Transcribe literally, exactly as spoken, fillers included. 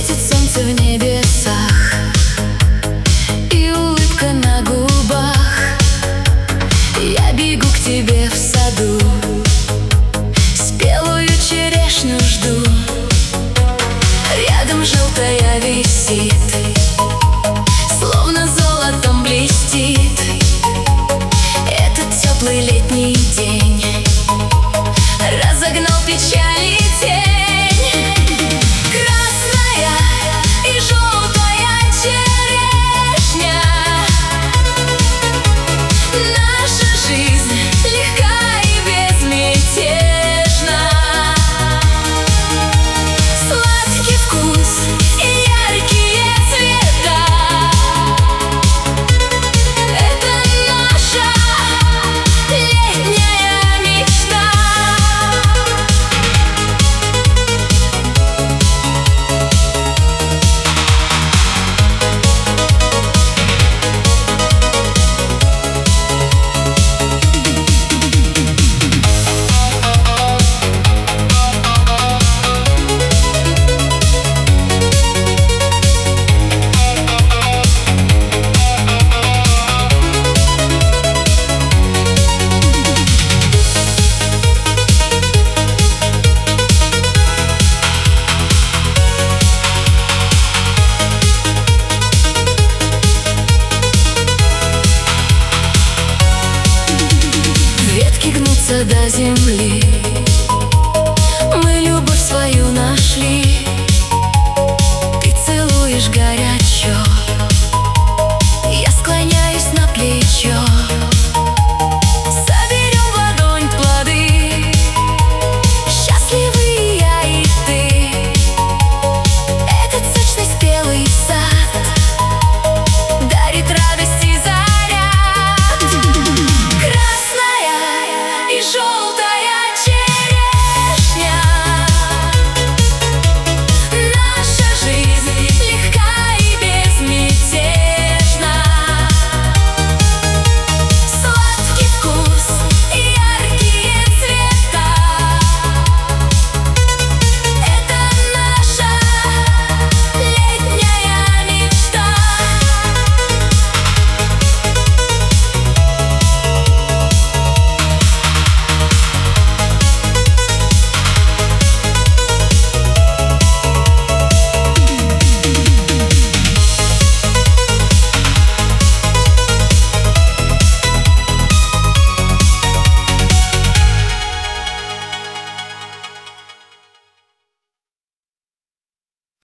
Светит солнце в небесах и улыбка на губах. Я бегу к тебе в саду, спелую черешню жду. Рядом желтая висит, словно золотом блестит. Этот теплый летний день разогнал печаль и тень. Красная и желтая черешня, наша жизнь легка и безмятежна. Сладкий вкус и яркие цвета — это наша летняя мечта. Гнутся до земли, мы любовь свою нашли. Ты целуешь горячо